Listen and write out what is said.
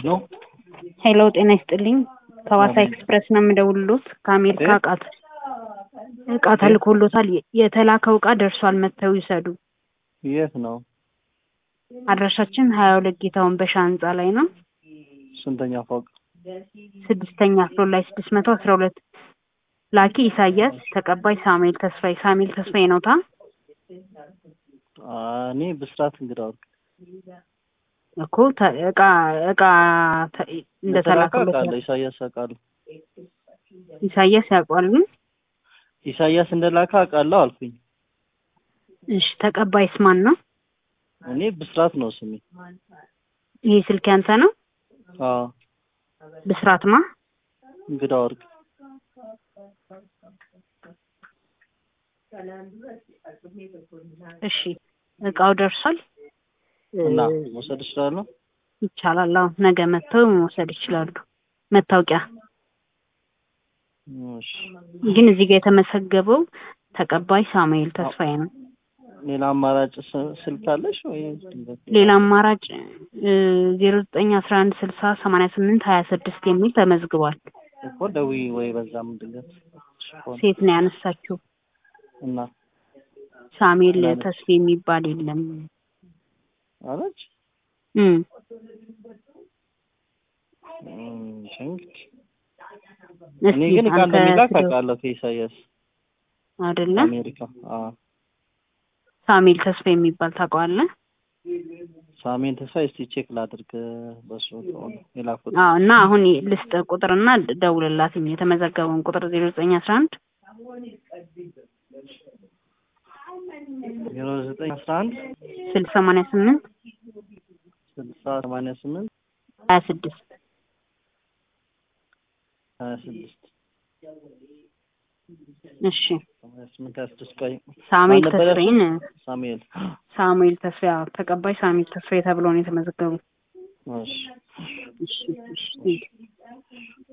ነው ሄሎ ጤና ይስጥልኝ ከዋሳ ኤክስፕረስ ነው የምደውልሎት ከአሜሪካ እቃ ተልኮሎታል የተላከው እቃ ደርሷል መተው ይሰዱ የት ነው አድራሻችን 22 ጌታውን በሻ ህንጻ ላይ ነው ስንተኛ ፎቅ ስድስተኛ ፍሎር ላይ 612 ላኪ ኢሳያስ ተቀባይ ሳሙኤል ተስፋዬ ነውታ እኔ ብስራት እንግዳው እኮ እቃ እንደተላከሎት ኢሳያስ ያውቃሉ ኢሳያስ እንደላካ አውቃለሁ አልኩኝ እሺ ተቀባይስ ማን ነው እኔ ብስራት ነው ስሜ ይሄ ስልክ ያንተ ነው አዎ ብስራትማ እንግዳው ወርቅ እሺ እቃው ደርሷል እና መውሰድ ይችላል ይቻላል ነገ መተው መውሰድ ይችላሉ መታወቂያ እሺ ግን እዚህ ጋር የተመሰገበው ተቀባይ ሳሙኤል ተስፋዬ ነው ሌላ አማራጭ ስልክ አለሽ ወይ ሌላ አማራጭ 0911608826 የሚል ተመዝግቧል እኮ ደዊ ወይ በዛም ድንገት ሴት ነው ያነሳችው እና ሳሙኤል ተስፋ የሚባል የለም አለች እኔ ግን ካለ ሚላክ አውቃለሁ ከኢሳያስ አይደለ አሜሪካ ሳሙኤል ተስፋ የሚባል ታውቀዋለህ ሳሙኤል ተስፋ እስቲ ቼክ ላድርግ በሱ ይላኩት እና አሁን ልስጥ ቁጥርና ደውልላትኝ የተመዘገበውን ቁጥር 0911 688 26 እሺ ሳሙኤል ተስፋ ተቀባይ ሳሙኤል ተስፋ ተብሎ ነው የተመዘገበው እሺ